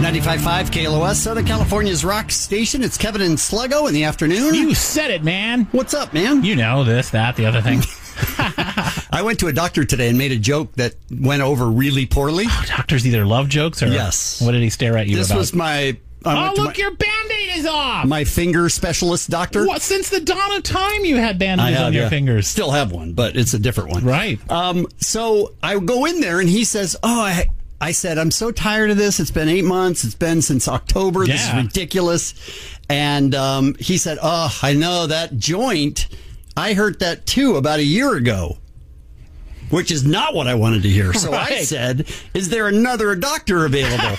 95.5 KLOS, Southern California's rock station. It's Kevin and Sluggo in the afternoon. You said it, man. What's up, man? You know, this, that, the other thing. I went to a doctor today and made a joke that went over really poorly. Oh, doctors either love jokes or... Yes. What did he stare at you This about? was my... Oh, look, your Band-Aid is off! My finger specialist doctor. What? Since the dawn of time you had Band-Aids on your fingers. Still have one, but it's a different one. Right. So I go in there and he says, I said, I'm so tired of this. It's been 8 months. It's been since October. This is ridiculous. And he said, I know that joint. I hurt that too about a year ago, which is not what I wanted to hear. So I said, is there another doctor available?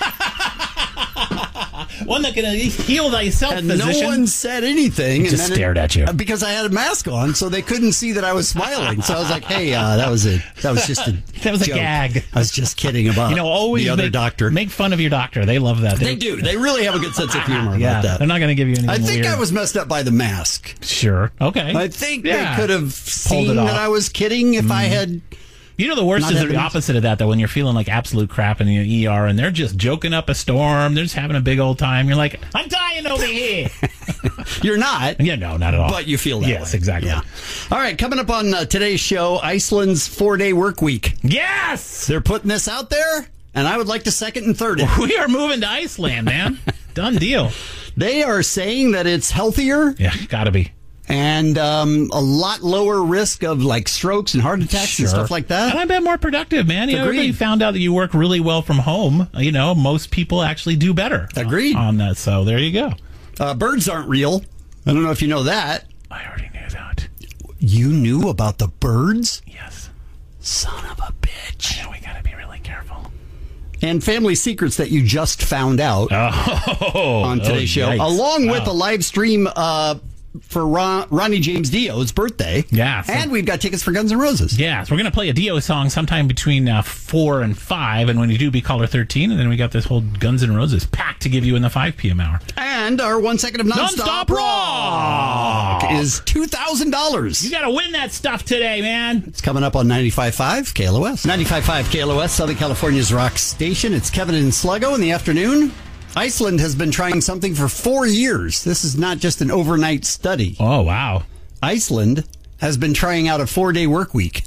One that can at least heal thyself, and physician. No one said anything. Just stared at you. Because I had a mask on, so they couldn't see that I was smiling. So I was like, hey, that was just a that was joke. A gag. I was just kidding about always the other doctor. Make fun of your doctor. They love that. They do. They really have a good sense of humor about that. They're not going to give you anything I think weird. I was messed up by the mask. Sure. Okay. I think they could have seen that I was kidding if I had... You know, the worst is the opposite of that, though, when you're feeling like absolute crap in the ER and they're just joking up a storm. They're just having a big old time. You're like, I'm dying over here. You're not. Yeah, no, not at all. But you feel that way. Yes, exactly. Yeah. All right, coming up on today's show, Iceland's 4-day work week. Yes! They're putting this out there, and I would like to second and third it. We are moving to Iceland, man. Done deal. They are saying that it's healthier. Yeah, gotta be. And a lot lower risk of like strokes and heart attacks and stuff like that. And I bet more productive, man. You know, everybody found out that you work really well from home. You know, most people actually do better. Agreed. On that. So there you go. Birds aren't real. I don't know if you know that. I already knew that. You knew about the birds? Yes. Son of a bitch. I know, we gotta be really careful. And family secrets that you just found out on today's show, along with a live stream for Ronnie James Dio's birthday. Yeah. And we've got tickets for Guns N' Roses. Yeah, so we're going to play a Dio song sometime between 4 and 5, and when you do, be caller 13, and then we got this whole Guns N' Roses pack to give you in the 5 p.m. hour. And our 1 second of nonstop rock is $2,000. You got to win that stuff today, man. It's coming up on 95.5 KLOS. 95.5 KLOS, Southern California's rock station. It's Kevin and Sluggo in the afternoon. Iceland has been trying something for 4 years. This is not just an overnight study. Oh, wow. Iceland has been trying out a 4-day work week.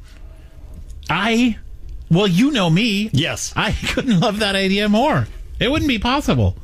Well, you know me. Yes. I couldn't love that idea more. It wouldn't be possible.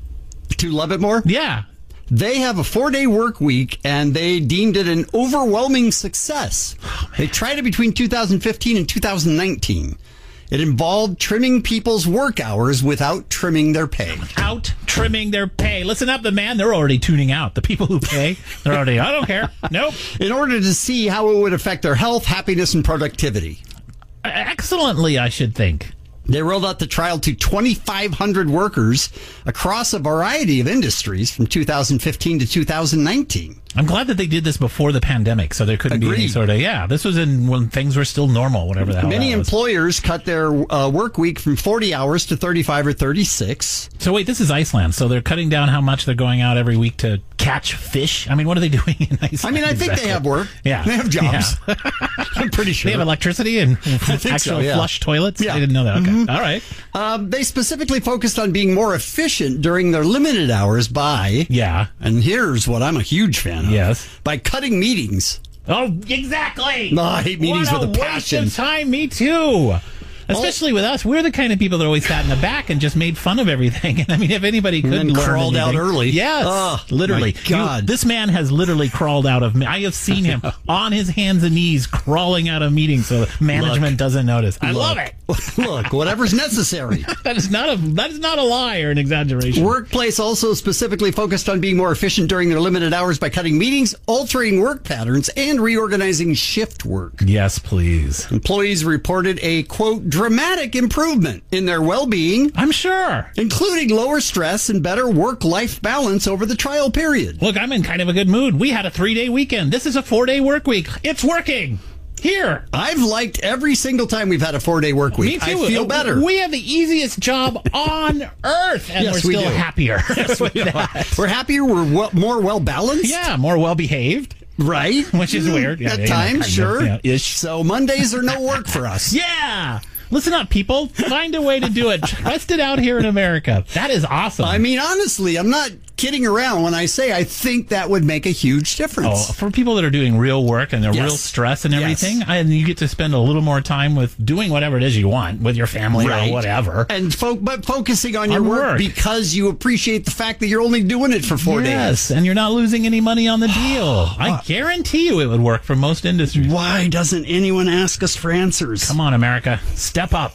To love it more? Yeah. They have a 4-day work week, and they deemed it an overwhelming success. They tried it between 2015 and 2019. It involved trimming people's work hours without trimming their pay. Without trimming their pay. Listen up, man. They're already tuning out. The people who pay, they're already, I don't care. Nope. In order to see how it would affect their health, happiness, and productivity. Excellently, I should think. They rolled out the trial to 2,500 workers across a variety of industries from 2015 to 2019. I'm glad that they did this before the pandemic, so there couldn't be any sort of, this was when things were still normal, whatever the hell Many that was. employers cut their work week from 40 hours to 35 or 36. So wait, this is Iceland, so they're cutting down how much they're going out every week to catch fish? I mean, what are they doing in Iceland? I mean, I think they have work. Yeah. They have jobs. Yeah. I'm pretty sure. They have electricity and actual flush toilets? Yeah. I didn't know that. Okay. All right. They specifically focused on being more efficient during their limited hours by... Yeah. And here's what I'm a huge fan of. Yes. By cutting meetings. Oh, exactly. No, I hate meetings with a passion. Waste of time. Me too. Especially with us, we're the kind of people that always sat in the back and just made fun of everything. And I mean, if anybody could learn crawled out early. Yes, literally. My God. This man has literally crawled out of me. I have seen him on his hands and knees crawling out of meetings so management doesn't notice. I love it. Look, whatever's necessary. That is not a lie or an exaggeration. Workplace also specifically focused on being more efficient during their limited hours by cutting meetings, altering work patterns, and reorganizing shift work. Yes, please. Employees reported a, quote, dramatic improvement in their well-being. I'm sure. Including lower stress and better work-life balance over the trial period. Look, I'm in kind of a good mood. We had a 3-day weekend. This is a 4-day work week. It's working. Here. I've liked every single time we've had a 4-day work week. Me too. I feel better. We have the easiest job on earth, and yes, we're still happier. Yes, we're happier. We're more well-balanced. Yeah, more well-behaved. Right. Which is weird. At times, sure. Ish. So Mondays are no work for us. Yeah. Listen up, people. Find a way to do it. Test it out here in America. That is awesome. I mean, honestly, I'm not kidding around when I say I think that would make a huge difference. Oh, for people that are doing real work and they're real stress and everything, and you get to spend a little more time with doing whatever it is you want with your family or whatever. And but focusing on your work because you appreciate the fact that you're only doing it for 4 days. Yes, and you're not losing any money on the deal. I guarantee you it would work for most industries. Why doesn't anyone ask us for answers? Come on, America. Step up.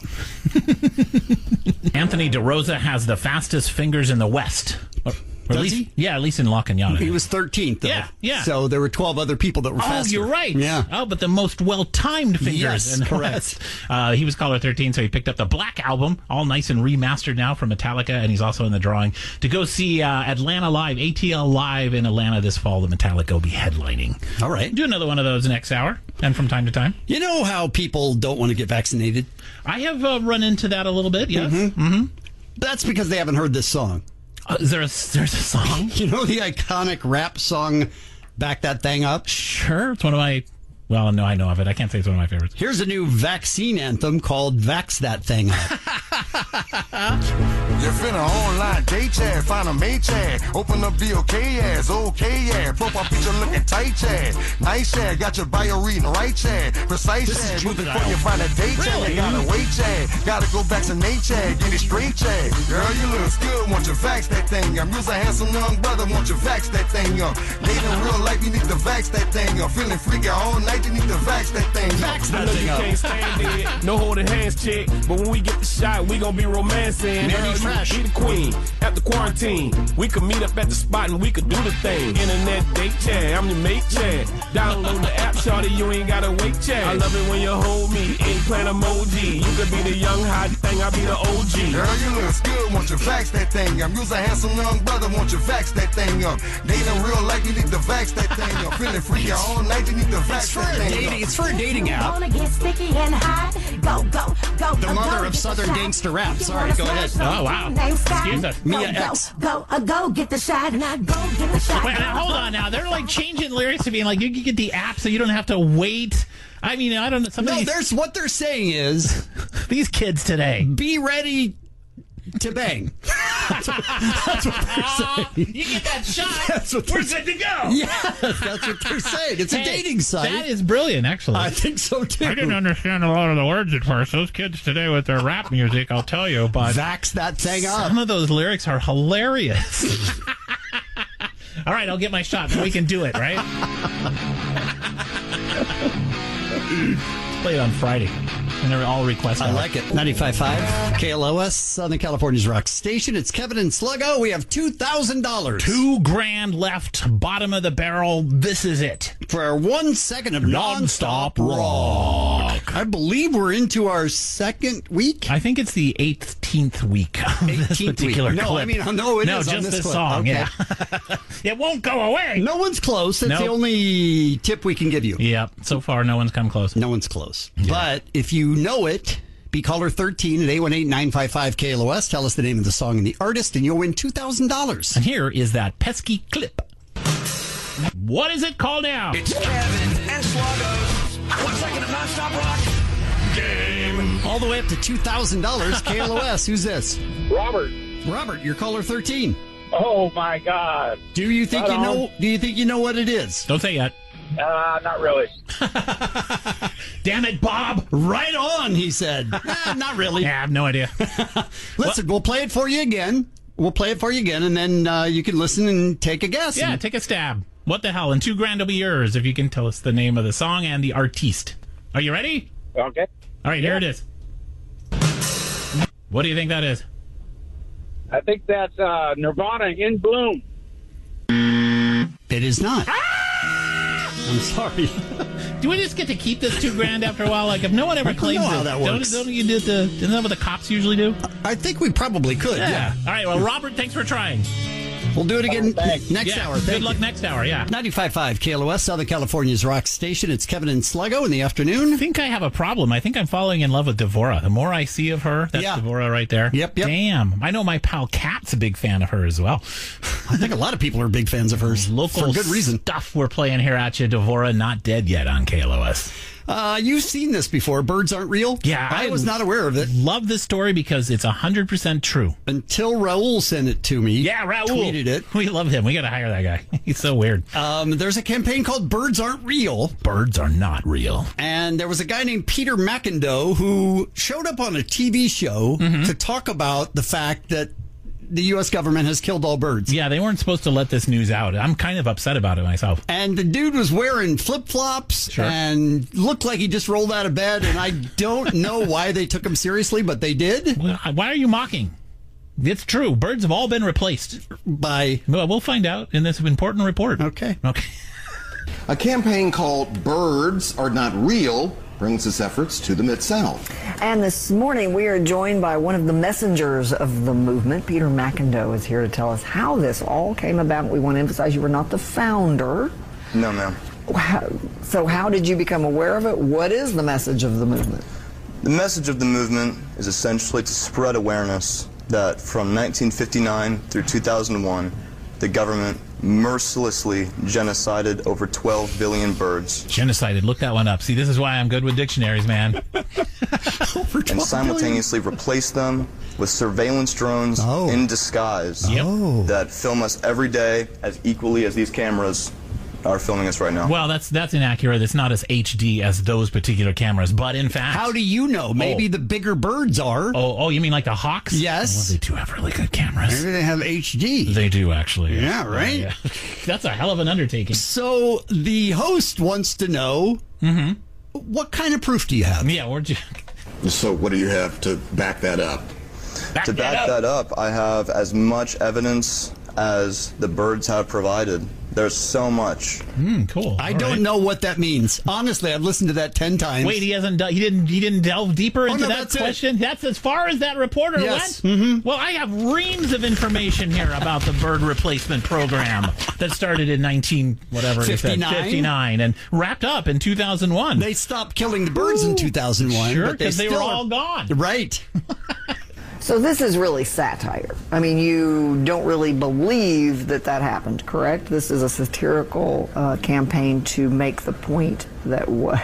Anthony DeRosa has the fastest fingers in the West. Or at least, yeah, at least in La Cañada. He was 13th, though. Yeah. So there were 12 other people that were faster. Oh, you're right. Yeah. Oh, but the most well-timed fingers. Yes, correct. He was caller 13, so he picked up the Black Album, all nice and remastered now from Metallica, and he's also in the drawing to go see Atlanta Live, ATL Live in Atlanta this fall. The Metallica will be headlining. All right. Do another one of those next hour, and from time to time. You know how people don't want to get vaccinated? I have run into that a little bit, yes. Mm-hmm. That's because they haven't heard this song. There's a song? You know the iconic rap song, Back That Thing Up? Sure. It's one of my... Well, no, I know of it. I can't say it's one of my favorites. Here's a new vaccine anthem called Vax That Thing Up. You're finna online date chat, find a mate chat, open up the okay profile picture looking tight chat, nice chat, got your bio reading right chat, precise chat, moving before you find a date chat, you gotta wait chat, gotta go vaccinate chat, get it straight chat, girl you look good, want you vax that thing up, you's a handsome young brother, want you vax that thing up, dating real life, you need to vax that thing up, feeling freaky all night, you need to vax that thing up. Vax that thing up. You can't stand it, no holding hands chick, but when we get the shot, we gon' be romancing. Manny Fresh. Be the queen, after quarantine, we could meet up at the spot and we could do the thing. Internet date chat, I'm your mate chat. Download the app, shorty, you ain't gotta wait chat. I love it when you hold me, eggplant emoji. You could be the young hot thing, I'll be the OG. Girl, you look good, want you vax that thing up. You's a handsome young brother, want you vax that thing up. Dating real life, you need to vax that thing up. Feeling freaky all night, you need to vax that thing up. It's for a dating app. Wanna get sticky and hot? Go, go, go. The mother of Southern gangster rap. Sorry, go ahead. Oh, wow. Excuse us. Mia X. Go, get the shot. Now go get the shot. Wait, now, hold on now. They're like changing lyrics to being like, you can get the app so you don't have to wait. I mean, I don't know. Some of these, There's what they're saying is these kids today. be ready to bang. That's what they're saying. You get that shot. That's what We're they're good to go. Yes, that's what they're saying. It's a dating site. That is brilliant, actually. I think so too. I didn't understand a lot of the words at first. Those kids today with their rap music, I'll tell you, but Vax that thing up. some of those lyrics are hilarious. All right, I'll get my shot. We can do it, right? Play it on Friday. And they're all requested. I like it. 95.5 KLOS, Southern California's rock station. It's Kevin and Sluggo. We have $2,000. $2,000 left. Bottom of the barrel. This is it. For our 1 second of nonstop rock. I believe we're into our second week. I think it's the 18th week of this 18th particular week. No, clip. I mean, no, it no, is just on this clip. song. Okay. Yeah, it won't go away. No one's close. That's Nope. the only tip we can give you. Yep. So far, no one's come close. No one's close. But if you know it, be caller 13 at 818-955-KLOS. Tell us the name of the song and the artist, and you'll win $2,000. And here is that pesky clip. What is it called now? It's Kevin and Sluggo's 1 second of nonstop rock game. All the way up to $2,000. KLOS. Who's this? Robert. Robert, you're caller 13. Oh my God. Do you think Right you on. know? Do you think you know what it is? Don't say yet. Not really. Damn it, Bob. Right on, he said. Not really. Yeah, I have no idea. Listen, we'll play it for you again. And then you can listen and take a guess. Yeah, take a stab. What the hell? And $2,000 will be yours if you can tell us the name of the song and the artiste. Are you ready? Okay. All right, here it is. What do you think that is? I think that's Nirvana, In Bloom. It is not. I'm sorry. Do we just get to keep this $2,000 after a while? Like, if no one ever I don't claims know how it, that works. don't you do isn't that what the cops usually do? I think we probably could. Yeah. All right. Well, Robert, thanks for trying. We'll do it again Thanks. next hour. Good Thank luck you. next hour. Yeah. 95.5 KLOS, Southern California's rock station. It's Kevin and Sluggo in the afternoon. I think I have a problem. I think I'm falling in love with Devorah. The more I see of her, that's Yeah. Devorah right there. Yep. Damn. I know my pal Kat's a big fan of her as well. I think a lot of people are big fans of hers. Local for good reason. stuff we're playing here at you. Devorah, Not Dead Yet on KLOS. You've seen this before. Birds aren't real? Yeah. I was not aware of it. Love this story because it's 100% true. Until Raul sent it to me. Yeah, Raul. Tweeted it. We love him. We got to hire that guy. He's so weird. There's a campaign called Birds Aren't Real. Birds are not real. And there was a guy named Peter McIndoe who showed up on a TV show to talk about the fact that the U.S. government has killed all birds. Yeah, they weren't supposed to let this news out. I'm kind of upset about it myself. And the dude was wearing flip-flops and looked like he just rolled out of bed, and I don't know why they took him seriously, but they did. Why are you mocking? It's true. Birds have all been replaced. By? Well, we'll find out in this important report. Okay. A campaign called Birds Are Not Real brings its efforts to the Mid-South. And this morning we are joined by one of the messengers of the movement. Peter McIndoe is here to tell us how this all came about. We want to emphasize you were not the founder. No, ma'am. So how did you become aware of it? What is the message of the movement? The message of the movement is essentially to spread awareness that from 1959 through 2001, the government mercilessly genocided over 12 billion birds. Genocided. Look that one up. See, this is why I'm good with dictionaries, man. And simultaneously replaced them with surveillance drones in disguise that film us every day as equally as these cameras are filming us right now. Well, that's inaccurate. It's not as HD as those particular cameras, but in fact... How do you know? Maybe the bigger birds are. Oh, you mean like the hawks? Yes. Well, they do have really good cameras. Maybe they have HD. They do, actually. Yeah, right? Yeah. That's a hell of an undertaking. So the host wants to know, what kind of proof do you have? Yeah, So what do you have to back that up? To back that up, I have as much evidence as the birds have provided. There's so much. Cool. I don't know what that means. Honestly, I've listened to that 10 times. Wait, he didn't delve deeper into that question? That's as far as that reporter went? Well, I have reams of information here about the bird replacement program that started in 59 and wrapped up in 2001. They stopped killing the birds in 2001. Sure, because they were all gone. Right. So this is really satire. I mean, you don't really believe that happened, correct? This is a satirical campaign to make the point that what?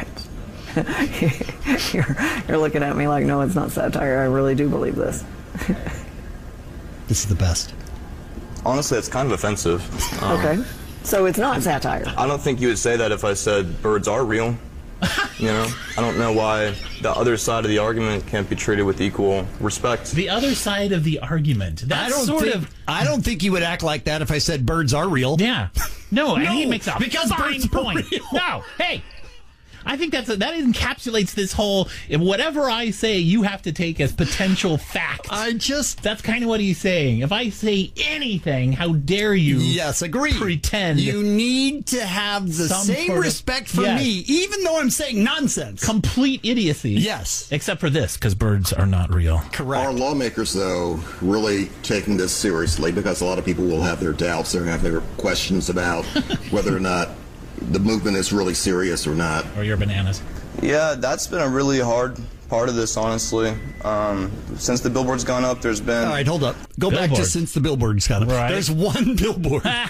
You're looking at me like, no, it's not satire. I really do believe this. This is the best. Honestly, it's kind of offensive. Okay. So it's not satire. I don't think you would say that if I said birds are real. You know, I don't know why the other side of the argument can't be treated with equal respect. The other side of the argument. I don't think you would act like that if I said birds are real. Yeah. No, and he makes a because fine birds point. Are real. No, hey. I think that encapsulates this whole, whatever I say, you have to take as potential fact. That's kind of what he's saying. If I say anything, how dare you? Yes, agree. Pretend. You need to have the same respect for me, even though I'm saying nonsense. Complete idiocy. Yes. Except for this, because birds are not real. Correct. Are lawmakers, though, really taking this seriously? Because a lot of people will have their doubts, they're going to have their questions about whether or not the movement is really serious or not. Or your bananas. Yeah, that's been a really hard part of this, honestly. Since the billboard's gone up, there's been... All right, hold up. Go back to since the billboard's gone up. Right. There's one billboard. And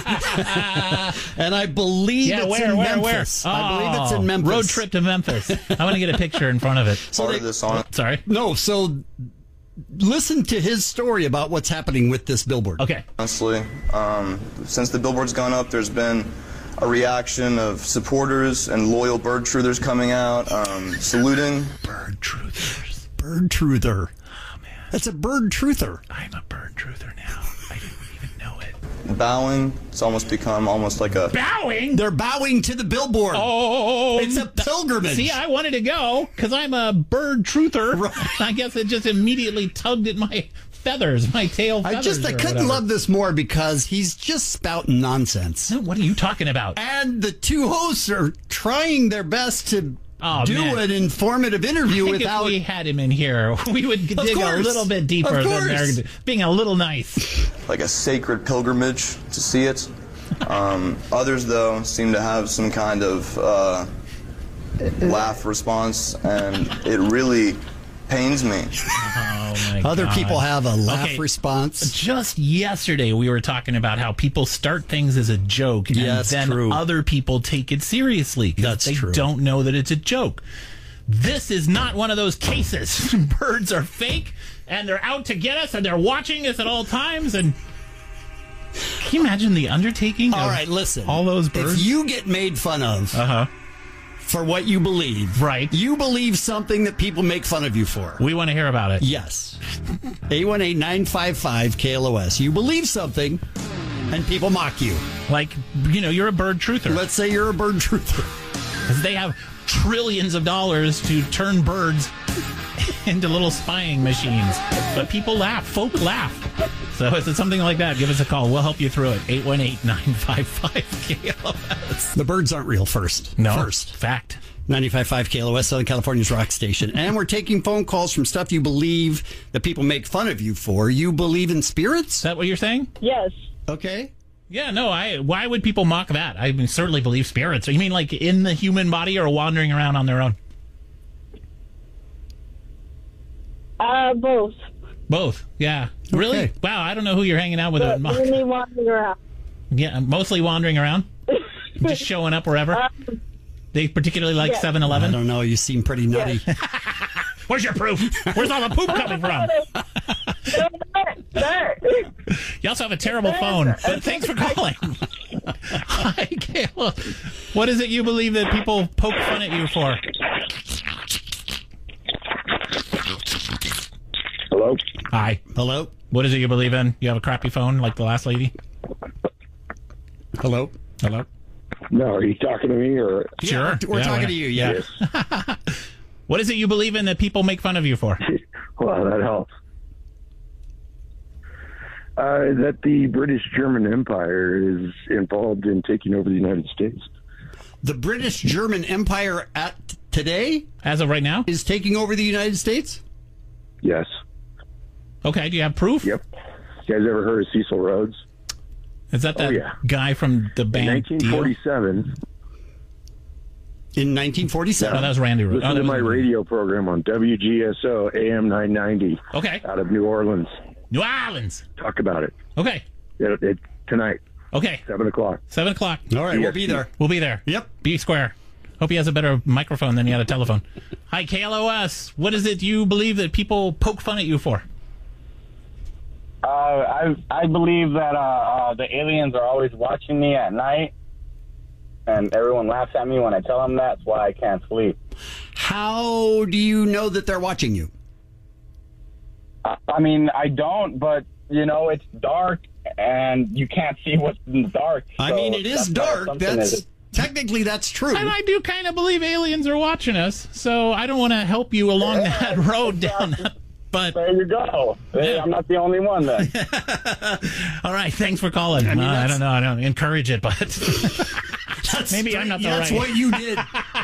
I believe it's in Memphis. I believe it's in Memphis. Road trip to Memphis. I want to get a picture in front of it. Sorry? No, so... Listen to his story about what's happening with this billboard. Okay. Honestly, since the billboard's gone up, there's been a reaction of supporters and loyal bird truthers coming out, saluting. Bird truthers. Bird truther. Oh, man. That's a bird truther. I'm a bird truther now. I didn't even know it. Bowing. It's almost become almost like a... Bowing? They're bowing to the billboard. Oh. It's a pilgrimage. See, I wanted to go because I'm a bird truther. Right. I guess it just immediately tugged at my feathers, my tail feathers. I couldn't love this more because he's just spouting nonsense. No, what are you talking about? And the two hosts are trying their best to an informative interview without... If we had him in here, we would dig a little bit deeper than they're being a little nice. Like a sacred pilgrimage to see it. Others, though, seem to have some kind of laugh response, and it really pains me. Oh my Other God. people have a laugh response. Just yesterday, we were talking about how people start things as a joke, Yes, and then true. other people take it seriously because they true. don't know that it's a joke. This is not one of those cases. Birds are fake, and they're out to get us, and they're watching us at all times. And can you imagine the undertaking? All of right, listen. all those birds. If you get made fun of for what you believe, right? You believe something that people make fun of you for. We want to hear about it. Yes. 818-955-KLOS. You believe something, and people mock you. Like, you're a bird truther. Let's say you're a bird truther. Because they have trillions of dollars to turn birds into little spying machines. But people laugh. Folk laugh. So if it's something like that, give us a call. We'll help you through it. 818-955-KLOS. The birds aren't real first. No. First. Fact. 95.5 KLOS, Southern California's rock station. And we're taking phone calls from stuff you believe that people make fun of you for. You believe in spirits? Is that what you're saying? Yes. Okay. Yeah, no, why would people mock that? I certainly believe spirits. You mean like in the human body or wandering around on their own? Both. Both, yeah. Really? Okay. Wow, I don't know who you're hanging out with. But mainly wandering around. Yeah, mostly wandering around? Just showing up wherever? They particularly like 7-Eleven? I don't know. You seem pretty nutty. Where's your proof? Where's all the poop coming from? You also have a terrible phone, but thanks for calling. Hi, Kayla. What is it you believe that people poke fun at you for? Hello? Hi. Hello? What is it you believe in? You have a crappy phone like the last lady? Hello? Hello? No, are you talking to me or? Sure. We're talking to you, yeah. Yes. What is it you believe in that people make fun of you for? Well, that helps. That the British-German Empire is involved in taking over the United States. The British-German Empire today? As of right now? Is taking over the United States? Yes. Okay, do you have proof? Yep. You guys ever heard of Cecil Rhodes? Is that guy from the band In 1947. In 1947? Oh, that was Randy Rhoads. Listen to my radio program on WGSO AM 990. Okay. Out of New Orleans. New Orleans. Talk about it. Okay. Tonight. Okay. 7 o'clock. 7 o'clock. All right, we'll be there. We'll be there. Yep. Be square. Hope he has a better microphone than he had a telephone. Hi, KLOS. What is it you believe that people poke fun at you for? I believe that the aliens are always watching me at night, and everyone laughs at me when I tell them that's why I can't sleep. How do you know that they're watching you? I mean, I don't, but, it's dark, and you can't see what's in the dark. I mean, it is dark. Technically, that's true. And I do kind of believe aliens are watching us, so I don't want to help you along that road down. But there you go. Hey, I'm not the only one then. All right, thanks for calling. I don't know. I don't encourage it, but maybe I'm not the right. That's what you did.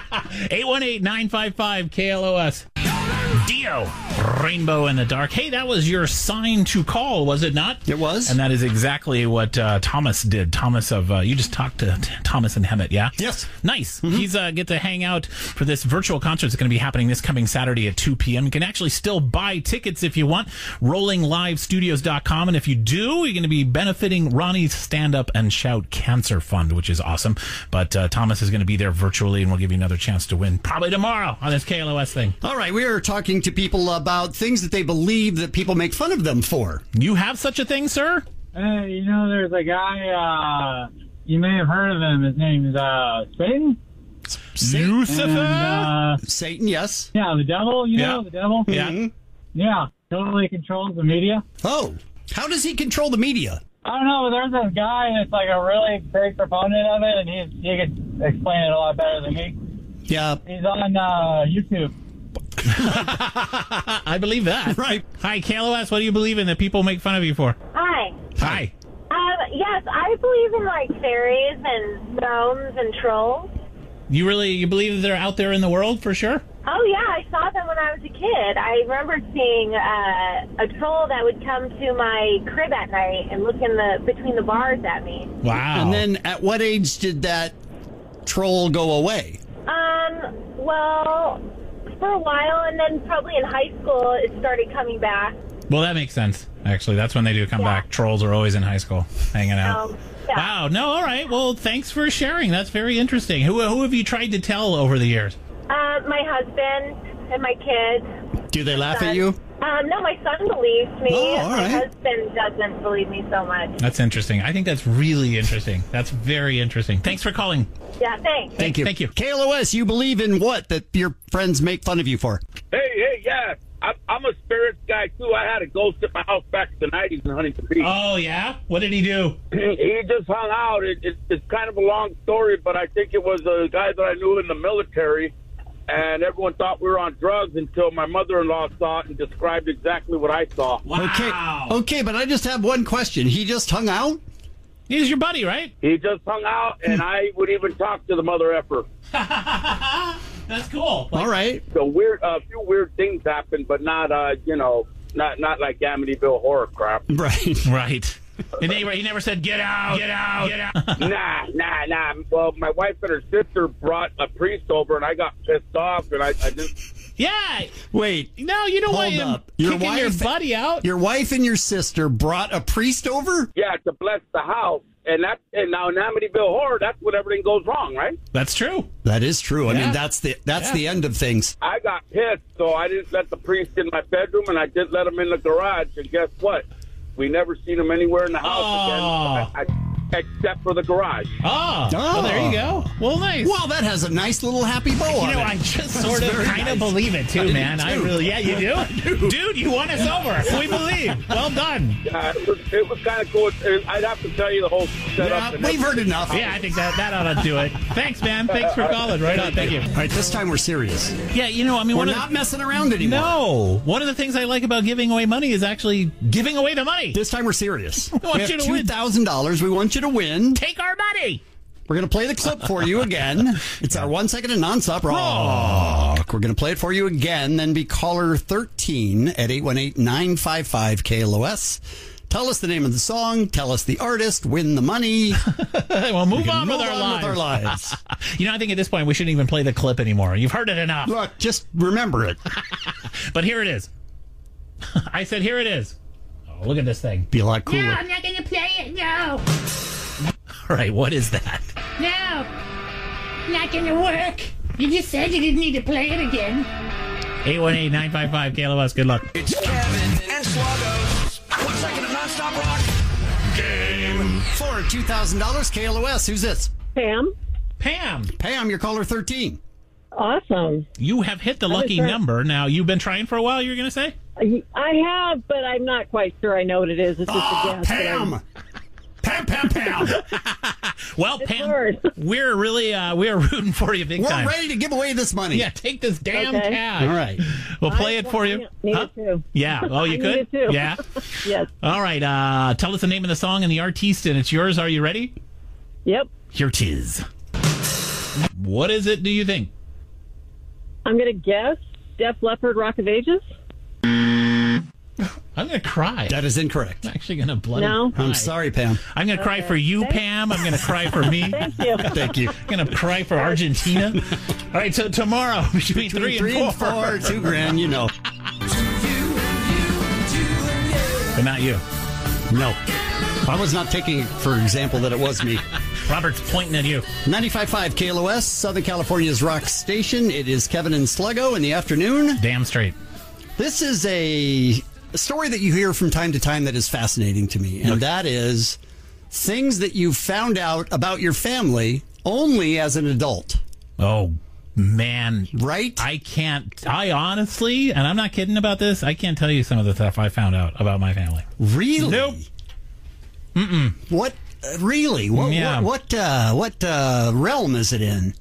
818-955-KLOS. Dio, Rainbow in the Dark. Hey, that was your sign to call, was it not? It was. And that is exactly what Thomas did. Thomas you just talked to Thomas and Hemet, yeah? Yes. Nice. He's get to hang out for this virtual concert that's going to be happening this coming Saturday at 2 p.m. You can actually still buy tickets if you want. RollingLiveStudios.com. And if you do, you're going to be benefiting Ronnie's Stand Up and Shout Cancer Fund, which is awesome. But Thomas is going to be there virtually, and we'll give you another chance to win probably tomorrow on this KLOS thing. All right, we are talking to people about things that they believe that people make fun of them for. You have such a thing, sir? There's a guy, you may have heard of him. His name is Satan. Lucifer? Satan, yes. Yeah, the devil, the devil. Yeah. Mm-hmm. Yeah, totally controls the media. Oh, how does he control the media? I don't know, but there's this guy that's like a really big proponent of it, and he could explain it a lot better than me. Yeah. He's on YouTube. I believe that. Right. Hi, KLOS. What do you believe in that people make fun of you for? Hi. Hi. Yes, I believe in fairies and gnomes and trolls. You believe that they're out there in the world for sure? Oh yeah, I saw them when I was a kid. I remember seeing a troll that would come to my crib at night and look between the bars at me. Wow. And then at what age did that troll go away? Well, for a while, and then probably in high school it started coming back. Well, that makes sense, actually. That's when they do come back. Trolls are always in high school, hanging out. Yeah. Wow. No, all right. Well, thanks for sharing. That's very interesting. Who have you tried to tell over the years? My husband and my kids. Do they laugh at you? No, my son believes me. Oh, all My right. husband doesn't believe me so much. That's interesting. I think that's really interesting. That's very interesting. Thanks for calling. Yeah, thanks. Thank you. Thank you. KLOS, you believe in what that your friends make fun of you for? Hey, yeah. I'm a spirits guy, too. I had a ghost at my house back in the 90s in Huntington Beach. Oh, yeah? What did he do? He just hung out. It's kind of a long story, but I think it was a guy that I knew in the military, and everyone thought we were on drugs until my mother-in-law saw it and described exactly what I saw. Wow. Okay, but I just have one question. He just hung out? He's your buddy, right? He just hung out, and I would even talk to the mother effer. That's cool. All right. So a few weird things happened, but not, not like Amityville horror crap. Right. Right. And he never said, get out, get out, get out. Nah. Well, my wife and her sister brought a priest over, and I got pissed off, and I just... Yeah. Wait. No, you don't want Hold him up. kicking your buddy out. Your wife and your sister brought a priest over? Yeah, to bless the house. And now in Amityville horror, that's when everything goes wrong, right? That's true. That is true. I Yeah. mean, that's the end of things. I got pissed, so I didn't let the priest in my bedroom, and I didn't let him in the garage. And guess what? We never seen him anywhere in the house again, except for the garage. Well, there you go. Well, nice. Well, that has a nice little happy bow on it. I just sort of kind of believe it, too, man. I really, you do? Dude, you won us over. We believe. Well done. It was kind of cool. I'd have to tell you the whole setup. We've heard enough. Yeah, I think that ought to do it. Thanks, man. Thanks for calling. Right on. Thank you. All right, this time we're serious. Yeah, we're not messing around anymore. No. One of the things I like about giving away money is actually giving away the money. This time we're serious. We want you to win. $2,000. We want you to win. Take our money. We're going to play the clip for you again. It's our 1 second of nonstop rock. We're going to play it for you again, then be caller 13 at 818-955-KLOS. Tell us the name of the song. Tell us the artist. Win the money. We'll move on with our lives. I think at this point we shouldn't even play the clip anymore. You've heard it enough. Look, just remember it. But here it is. I said, here it is. Oh, look at this thing. Be a lot cooler. No, I'm not going to play it. No. All right, what is that? No. Not going to work. You just said you didn't need to play it again. 818-955-KLOS. Good luck. It's Kevin and Sluggo's 1 second of nonstop rock game. For $2,000, KLOS. Who's this? Pam. Pam, you're caller 13. Awesome. You have hit the lucky number. Now, you've been trying for a while, you're going to say? I have, but I'm not quite sure I know what it is. It's just a guess. Pam! Pam! Well, Pam, we're really we're rooting for you big time. We're ready to give away this money. Yeah, take this damn cash. All right. We'll play it for you. Need it too. Yeah. Oh, you I could? need it too. Yeah. Yes. All right. Tell us the name of the song and the artiste, and it's yours. Are you ready? Yep. Here it is. What is it, do you think? I'm going to guess Def Leppard, Rock of Ages. I'm going to cry. That is incorrect. I'm actually going to bloody No? cry. I'm sorry, Pam. I'm going to cry for you, Pam. I'm going to cry for me. Thank you. Thank you. I'm going to cry for Argentina. All right, so tomorrow, between 3 and 4. $2,000, you know. But not you. No. I was not taking, for example, that it was me. Robert's pointing at you. 95.5 KLOS, Southern California's rock station. It is Kevin and Sluggo in the afternoon. Damn straight. This is a story that you hear from time to time that is fascinating to me, and that is things that you found out about your family only as an adult. Oh, man. Right? I honestly, and I'm not kidding about this, I can't tell you some of the stuff I found out about my family. Really? Nope. What? Really? What, Yeah. what realm is it in?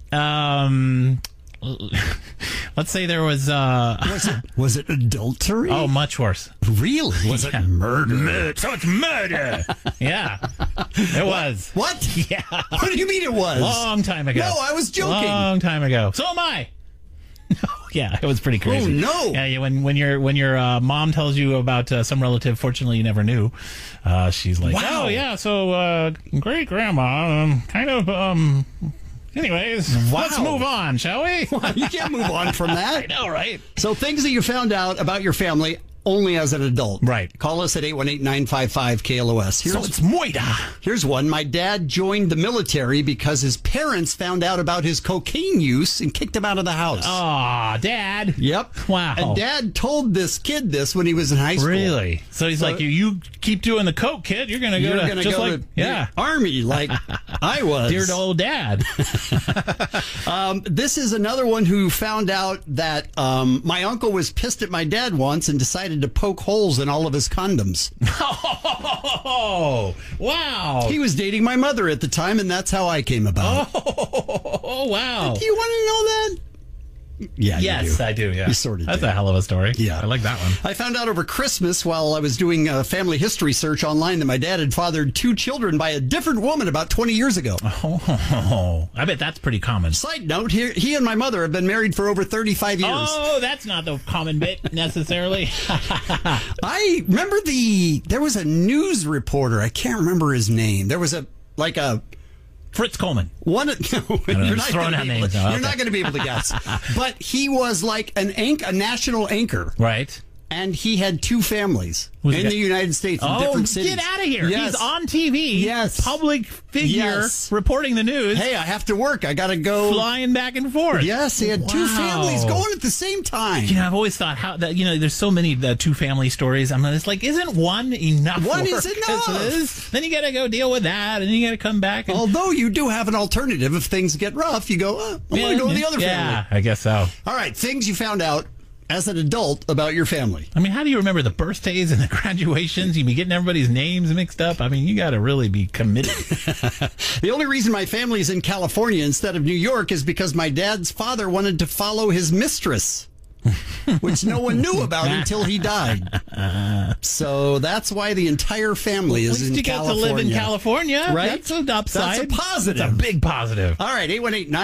Let's say there was Was it adultery? Oh, much worse. Really? Was it murder? So it's murder. Yeah. It was. What? Yeah. What do you mean it was? Long time ago. No, I was joking. Long time ago. So am I. Yeah, it was pretty crazy. Oh, no. Yeah, when your mom tells you about some relative, fortunately you never knew, she's like, Wow. oh yeah, so great grandma kind of Anyways, let's move on, shall we? You can't move on from that. I know, right? So things that you found out about your family only as an adult. Right. Call us at 818-955-KLOS. So it's Moida. Here's one. My dad joined the military because his parents found out about his cocaine use and kicked him out of the house. Aw, Dad. Yep. Wow. And Dad told this kid this when he was in high school. Really? So he's like, you keep doing the coke, kid. You're going to go to the Army like I was. Dear to old Dad. This is another one who found out that my uncle was pissed at my dad once and decided to poke holes in all of his condoms. Oh, wow. He was dating my mother at the time, and that's how I came about. Oh, wow. Do you want to know that? Yeah, yes, you do. I do. Yeah, you sort of. That's do. a hell of a story. Yeah, I like that one. I found out over Christmas while I was doing a family history search online that my dad had fathered 2 children by a different woman about 20 years ago. Oh, I bet that's pretty common. Side note: he and my mother have been married for over 35 years. Oh, that's not the common bit necessarily. I remember there was a news reporter. I can't remember his name. There was a Fritz Coleman. You're not going to be able to guess. But he was like a national anchor. Right. And he had 2 families in the United States in different cities. Get out of here. Yes. He's on TV. Yes. Public figure reporting the news. Hey, I have to work. I got to go. Flying back and forth. Yes, he had 2 families going at the same time. You know, I've always thought how that, there's so many 2 family stories. I'm just like, isn't one enough? One is enough. Then you got to go deal with that, and you got to come back. Although you do have an alternative. If things get rough, you go, I'm going to go with the other family. Yeah, I guess so. All right, things you found out as an adult about your family. I mean, how do you remember the birthdays and the graduations? You be getting everybody's names mixed up. I mean, you got to really be committed. The only reason my family is in California instead of New York is because my dad's father wanted to follow his mistress, which no one knew about until he died. So that's why the entire family is in California. You get to live in California, right? That's an upside. That's a positive. That's a big positive. All right,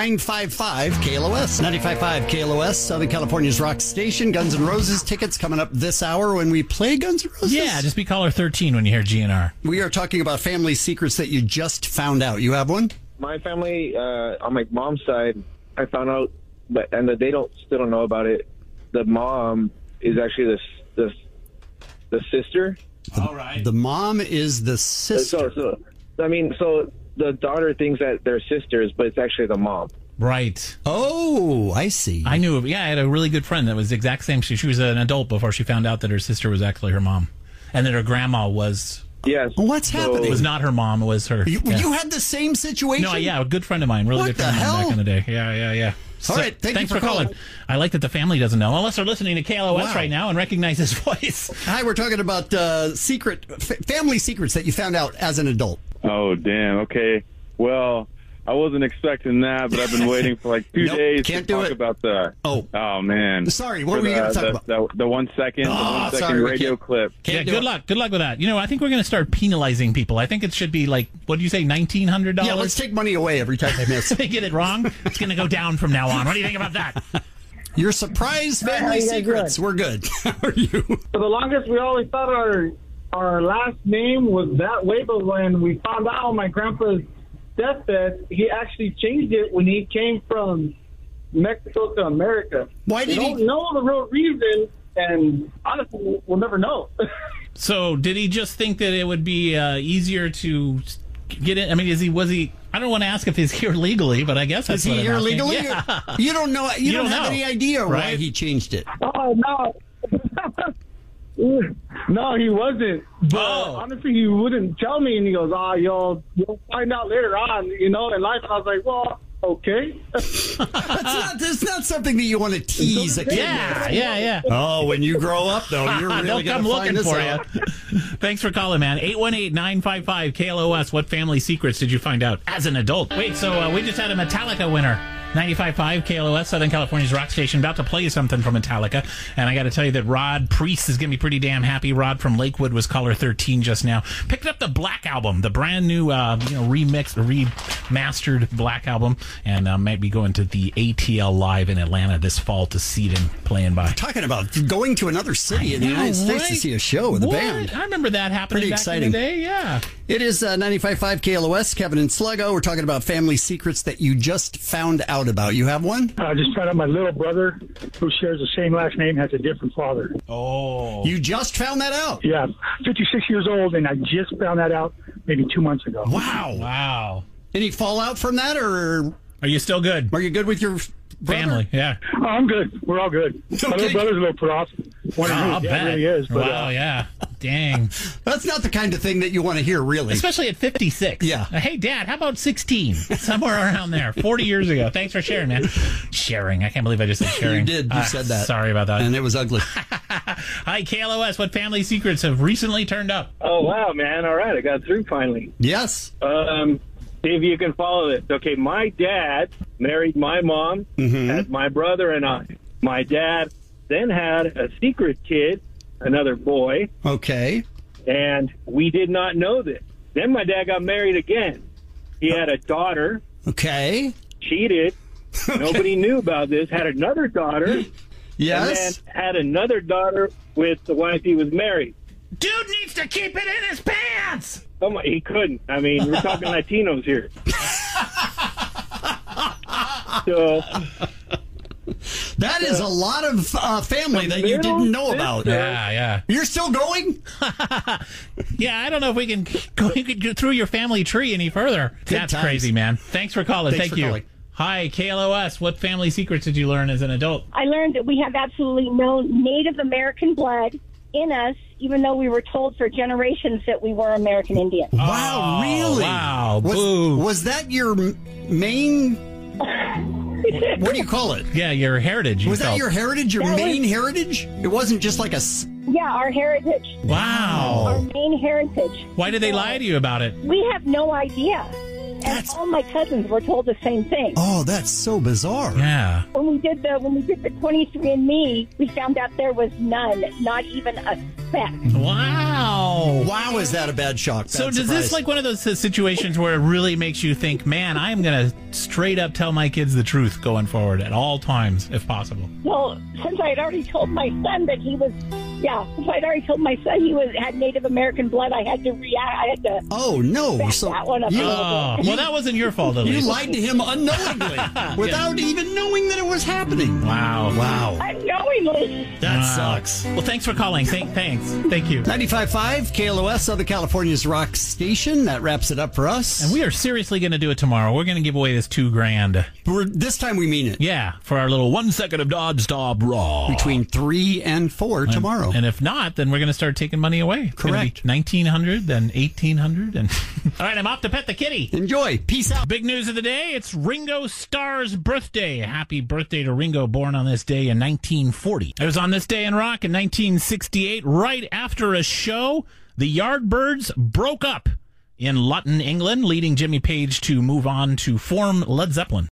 818-955-KLOS. 95.5 KLOS, Southern California's rock station. Guns N' Roses tickets coming up this hour when we play Guns N' Roses. Yeah, just be caller 13 when you hear GNR. We are talking about family secrets that you just found out. You have one? My family, on my mom's side, I found out, and they still don't know about it. The mom is actually the sister. All right. The mom is the sister. So the daughter thinks that they're sisters, but it's actually the mom. Right. Oh, I see. I knew. Yeah, I had a really good friend that was the exact same. She was an adult before she found out that her sister was actually her mom, and that her grandma was. Yes. What's happening? It was not her mom. It was her. You had the same situation? No, yeah, a good friend of mine. Really good friend of mine back in the day. Yeah. All right, thanks for calling. I like that the family doesn't know, unless they're listening to KLOS right now and recognize his voice. Hi, we're talking about family secrets that you found out as an adult. Oh, damn. Okay. Well, I wasn't expecting that, but I've been waiting for like 2 days to talk about the... Oh, man. Sorry, what were you going to talk about? The 1 second, radio clip. Yeah, good luck. Good luck with that. I think we're going to start penalizing people. I think it should be like, what do you say, $1,900? Yeah, let's take money away every time they miss. They get it wrong. It's going to go down from now on. What do you think about that? Your surprise family secrets. We're good. How are you? For the longest, we always thought our last name was that way, but when we found out on my grandpa's deathbed, he actually changed it when he came from Mexico to America. Why did he? Don't know the real reason, and honestly, we'll never know. So, did he just think that it would be easier to get it? I mean, was he? I don't want to ask if he's here legally, but I guess that's is he here legally? Yeah. You don't know. You don't have any idea why right? he changed it. Oh no. No, he wasn't. But honestly, he wouldn't tell me, and he goes, you'll find out later on, in life. And I was like, well, okay. That's not something that you want to tease a kid. Yeah. Oh, when you grow up, though, you're really going to find this out. Thanks for calling, man. 818-955-KLOS. What family secrets did you find out as an adult? Wait, so we just had a Metallica winner. 95.5 KLOS, Southern California's rock station, about to play you something from Metallica. And I got to tell you that Rod Priest is going to be pretty damn happy. Rod from Lakewood was caller 13 just now. Picked up the Black Album, the brand new, remastered Black Album, and might be going to the ATL Live in Atlanta this fall to see them playing by. Talking about going to another city in the United States to see a show with a band. I remember that happening pretty back exciting. in the day, yeah. It is 95.5 KLOS, Kevin and Sluggo. We're talking about family secrets that you just found out about. You have one? I just found out my little brother, who shares the same last name, has a different father. Oh. You just found that out? Yeah, 56 years old, and I just found that out maybe 2 months ago. Wow. Any fallout from that, or are you still good? Are you good with your family? Yeah. Oh, I'm good. We're all good. My little brother's a little put off. I'll bet. Really is. But, wow, yeah. Dang. That's not the kind of thing that you want to hear, really. Especially at 56. Yeah. Hey, Dad, how about 16? Somewhere around there. 40 years ago. Thanks for sharing, man. Sharing. I can't believe I just said sharing. You did. You said that. Sorry about that. And it was ugly. Hi, KLOS. What family secrets have recently turned up? Oh, wow, man. All right. I got through finally. Yes. See if you can follow this. Okay, my dad married my mom, had my brother and I. My dad then had a secret kid, another boy. Okay. And we did not know this. Then my dad got married again. He had a daughter. Okay. Cheated. Okay. Nobody knew about this. Had another daughter. Yes. And then had another daughter with the wife he was married. Dude needs to keep it in his pants! Oh my, he couldn't. I mean, we're talking Latinos here. So that is a lot of family that you didn't know about. Yeah. You're still going? Yeah, I don't know if we can go through your family tree any further. That's crazy, man. Thanks for calling. Thank you. Hi, KLOS. What family secrets did you learn as an adult? I learned that we have absolutely no Native American blood in us, even though we were told for generations that we were American Indian. Wow, really? Wow. Was that your main... What do you call it? Yeah, your heritage. Was that your heritage, your main heritage? It wasn't just like a... Yeah, our heritage. Wow. Our main heritage. Why did they lie to you about it? We have no idea. And all my cousins were told the same thing. Oh, that's so bizarre. Yeah. When we did the 23andMe, we found out there was none, not even a speck. Wow. Wow, is that a bad shock? So does this like one of those situations where it really makes you think, man, I am going to straight up tell my kids the truth going forward at all times, if possible? Well, since I had already told my son that he was... Yeah, since I'd already told my son he had Native American blood, I had to react. I had to. Oh no! So that one up a little bit. Well, that wasn't your fault. At least you lied to him unknowingly, without even knowing that it was happening. Wow! Unknowingly. That sucks. Well, thanks for calling. Thanks. Thank you. 95.5 KLOS, Southern California's rock station. That wraps it up for us. And we are seriously going to do it tomorrow. We're going to give away this $2,000. This time we mean it. Yeah, for our little 1 second of non-stop raw between 3 and 4 tomorrow. And if not, then we're going to start taking money away. Correct. 1,900, then 1,800. And all right, I'm off to pet the kitty. Enjoy. Peace out. Big news of the day. It's Ringo Starr's birthday. Happy birthday to Ringo, born on this day in 1940. It was on this day in rock in 1968, right after a show, the Yardbirds broke up in Luton, England, leading Jimmy Page to move on to form Led Zeppelin.